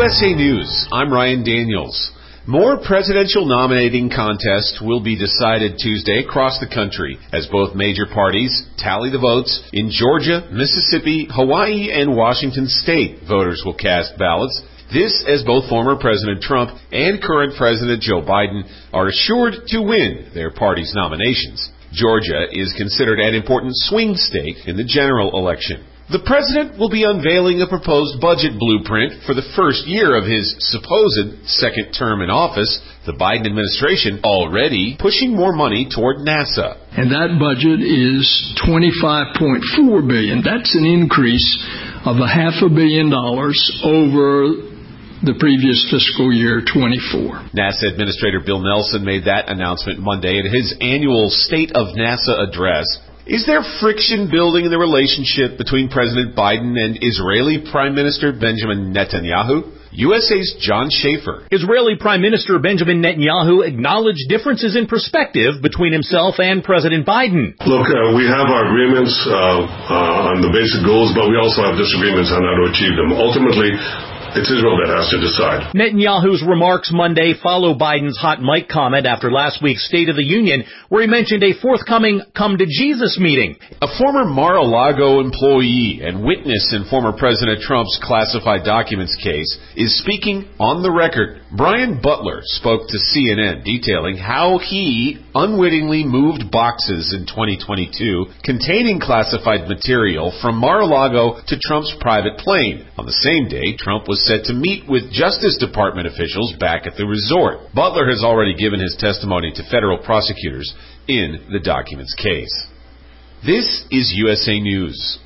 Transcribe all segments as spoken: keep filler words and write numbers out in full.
S A News, I'm Ryan Daniels. More presidential nominating contests will be decided Tuesday across the country as both major parties tally the votes. In Georgia, Mississippi, Hawaii, and Washington State, voters will cast ballots. This as both former President Trump and current President Joe Biden are assured to win their party's nominations. Georgia is considered an important swing state in the general election. The president will be unveiling a proposed budget blueprint for the first year of his supposed second term in office. The Biden administration already pushing more money toward NASA. And that budget is twenty-five point four billion dollars. That's an increase of a half a billion dollars over the previous fiscal year, twenty-four. NASA Administrator Bill Nelson made that announcement Monday at his annual State of NASA address. Is there friction building in the relationship between President Biden and Israeli Prime Minister Benjamin Netanyahu? U S A's John Schaefer. Israeli Prime Minister Benjamin Netanyahu acknowledged differences in perspective between himself and President Biden. Look, uh, we have our agreements uh, uh, on the basic goals, but we also have disagreements on how to achieve them. Ultimately, it's Israel that has to decide. Netanyahu's remarks Monday follow Biden's hot mic comment after last week's State of the Union, where he mentioned a forthcoming Come to Jesus meeting. A former Mar-a-Lago employee and witness in former President Trump's classified documents case is speaking on the record. Brian Butler spoke to C N N detailing how he unwittingly moved boxes in twenty twenty-two containing classified material from Mar-a-Lago to Trump's private plane. On the same day, Trump was set to meet with Justice Department officials back at the resort. Butler has already given his testimony to federal prosecutors in the documents case. This is U S A News.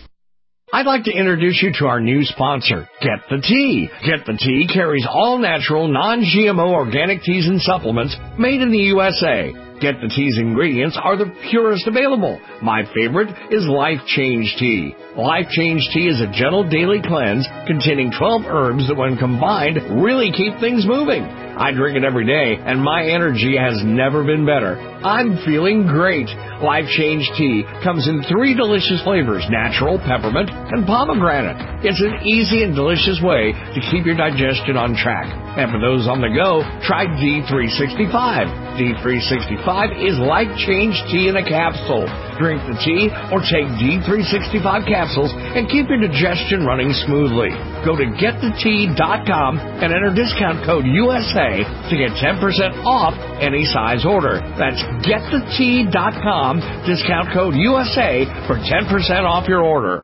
I'd like to introduce you to our new sponsor, Get the Tea. Get the Tea carries all natural, non-G M O organic teas and supplements made in the U S A. Get the Tea's ingredients are the purest available. My favorite is Life Change Tea. Life Change Tea is a gentle daily cleanse containing twelve herbs that when combined really keep things moving. I drink it every day and my energy has never been better. I'm feeling great. Life Change Tea comes in three delicious flavors, natural, peppermint, and pomegranate. It's an easy and delicious way to keep your digestion on track. And for those on the go, try D three sixty-five. D three sixty-five is Life Change Tea in a capsule. Drink the tea or take D three sixty-five capsules and keep your digestion running smoothly. Go to get the tea dot com and enter discount code U S A to get ten percent off any size order. That's get the tea dot com, discount code U S A for ten percent off your order.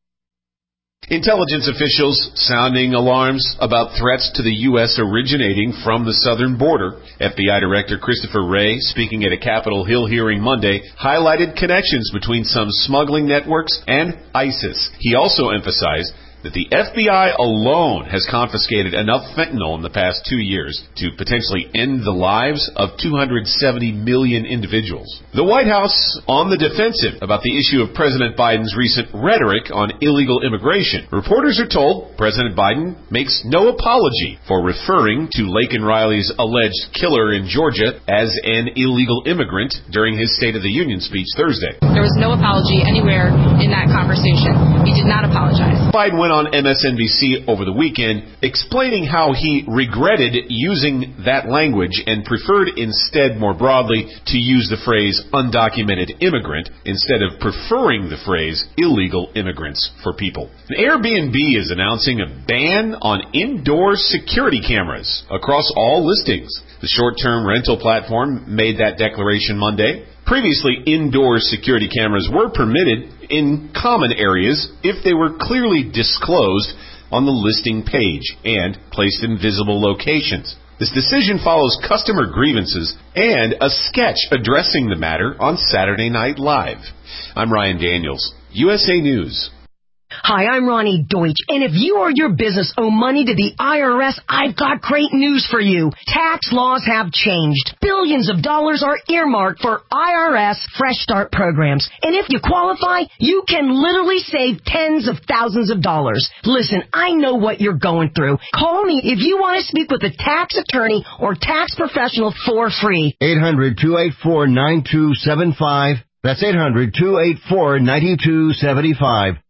Intelligence officials sounding alarms about threats to the U S originating from the southern border. F B I Director Christopher Wray, speaking at a Capitol Hill hearing Monday, highlighted connections between some smuggling networks and ISIS. He also emphasized that the F B I alone has confiscated enough fentanyl in the past two years to potentially end the lives of two hundred seventy million individuals. The White House on the defensive about the issue of President Biden's recent rhetoric on illegal immigration. Reporters are told President Biden makes no apology for referring to Laken Riley's alleged killer in Georgia as an illegal immigrant during his State of the Union speech Thursday. There was no apology anywhere in that conversation. He did not apologize. Biden went on M S N B C over the weekend explaining how he regretted using that language and preferred instead more broadly to use the phrase undocumented immigrant instead of preferring the phrase illegal immigrants for people. Airbnb is announcing a ban on indoor security cameras across all listings. The short-term rental platform made that declaration Monday. Previously, indoor security cameras were permitted in common areas if they were clearly disclosed on the listing page and placed in visible locations. This decision follows customer grievances and a sketch addressing the matter on Saturday Night Live. I'm Ryan Daniels, U S A News. Hi, I'm Ronnie Deutsch, and if you or your business owe money to the I R S, I've got great news for you. Tax laws have changed. Billions of dollars are earmarked for I R S Fresh Start programs, and if you qualify, you can literally save tens of thousands of dollars. Listen, I know what you're going through. Call me if you want to speak with a tax attorney or tax professional for free. eight hundred, two eight four, nine two seven five. That's eight hundred, two eight four, nine two seven five.